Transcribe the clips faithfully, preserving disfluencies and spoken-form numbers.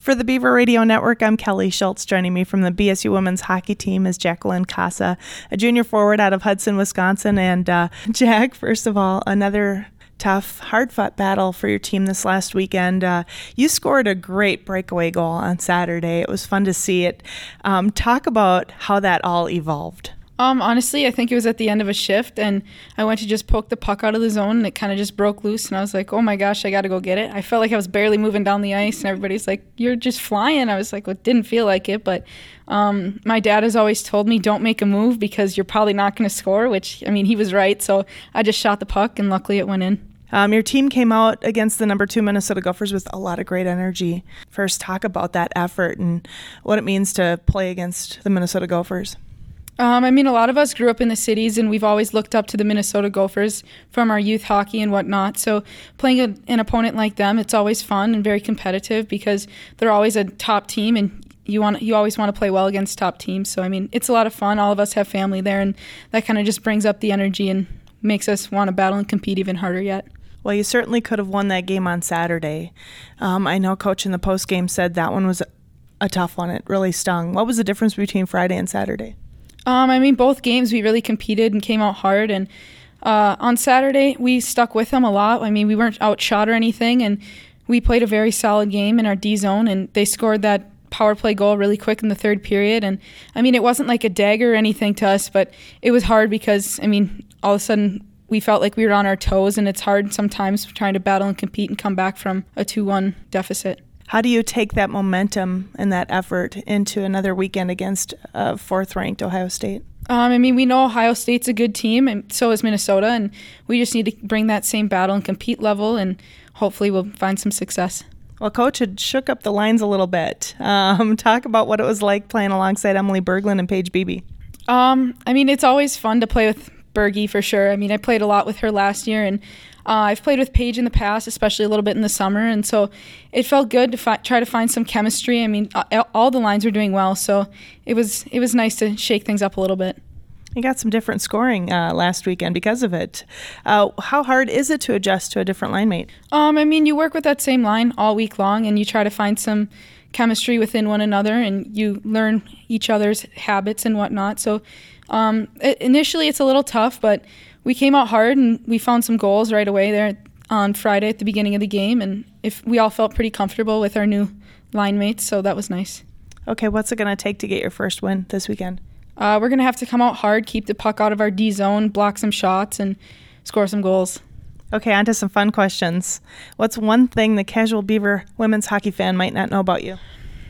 For the Beaver Radio Network, I'm Kelly Schultz. Joining me from the B S U women's hockey team is Jacqueline Casa, a junior forward out of Hudson, Wisconsin. And uh, Jack, first of all, another tough, hard-fought battle for your team this last weekend. Uh, you scored a great breakaway goal on Saturday. It was fun to see it. Um, talk about how that all evolved. Um, honestly, I think it was at the end of a shift, and I went to just poke the puck out of the zone, and it kind of just broke loose, and I was like, oh my gosh, I got to go get it. I felt like I was barely moving down the ice, and everybody's like, you're just flying. I was like, well, it didn't feel like it, but um, my dad has always told me, don't make a move because you're probably not going to score, which, I mean, he was right, so I just shot the puck, and luckily it went in. Um, your team came out against the number two Minnesota Gophers with a lot of great energy. First, talk about that effort and what it means to play against the Minnesota Gophers. Um, I mean, a lot of us grew up in the cities, and we've always looked up to the Minnesota Gophers from our youth hockey and whatnot. So playing a, an opponent like them, it's always fun and very competitive because they're always a top team, and you want you always want to play well against top teams. So, I mean, it's a lot of fun. All of us have family there, and that kind of just brings up the energy and makes us want to battle and compete even harder yet. Well, you certainly could have won that game on Saturday. Um, I know Coach in the postgame said that one was a tough one. It really stung. What was the difference between Friday and Saturday? Um, I mean, both games we really competed and came out hard. And uh, on Saturday, we stuck with them a lot. I mean, we weren't outshot or anything, and we played a very solid game in our D zone, and they scored that power play goal really quick in the third period. And, I mean, it wasn't like a dagger or anything to us, but it was hard because, I mean, all of a sudden we felt like we were on our toes, and it's hard sometimes trying to battle and compete and come back from a two one deficit. How do you take that momentum and that effort into another weekend against uh, fourth-ranked Ohio State? Um, I mean, we know Ohio State's a good team, and so is Minnesota, and we just need to bring that same battle and compete level, and hopefully we'll find some success. Well, Coach had shook up the lines a little bit. Um, talk about what it was like playing alongside Emily Berglund and Paige Beebe. Um, I mean, it's always fun to play with Bergie for sure. I mean, I played a lot with her last year, and Uh, I've played with Paige in the past, especially a little bit in the summer, and so it felt good to fi- try to find some chemistry. I mean, uh, all the lines were doing well, so it was it was nice to shake things up a little bit. You got some different scoring uh, last weekend because of it. Uh, how hard is it to adjust to a different line mate? Um, I mean, you work with that same line all week long, and you try to find some chemistry within one another, and you learn each other's habits and whatnot. So um, it, initially it's a little tough, but we came out hard, and we found some goals right away there on Friday at the beginning of the game, and if we all felt pretty comfortable with our new line mates, so that was nice. Okay, what's it going to take to get your first win this weekend? Uh, we're going to have to come out hard, keep the puck out of our D zone, block some shots, and score some goals. Okay, on to some fun questions. What's one thing the casual Beaver women's hockey fan might not know about you?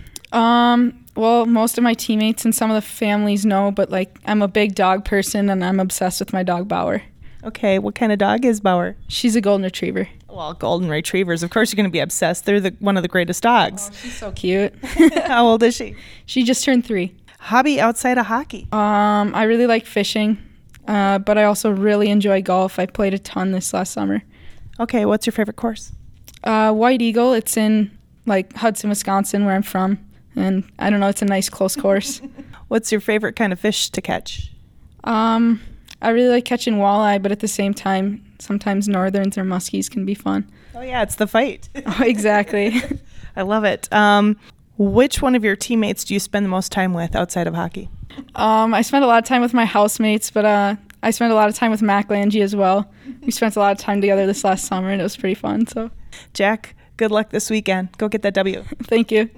Um, well, most of my teammates and some of the families know, but like I'm a big dog person, and I'm obsessed with my dog Bauer. Okay, what kind of dog is Bauer? She's a golden retriever. Well, golden retrievers, of course you're going to be obsessed. They're the, one of the greatest dogs. Oh, she's so cute. How old is she? She just turned three. Hobby outside of hockey? Um, I really like fishing, uh, but I also really enjoy golf. I played a ton this last summer. Okay, what's your favorite course? Uh, White Eagle. It's in like Hudson, Wisconsin, where I'm from. And I don't know, it's a nice close course. What's your favorite kind of fish to catch? Um, I really like catching walleye, but at the same time, sometimes northerns or muskies can be fun. Oh yeah, it's the fight. Oh, exactly. I love it. Um, which one of your teammates do you spend the most time with outside of hockey? Um, I spend a lot of time with my housemates, but uh, I spend a lot of time with Mac Lange as well. We spent a lot of time together this last summer, and it was pretty fun. So, Jack, good luck this weekend. Go get that W. Thank you.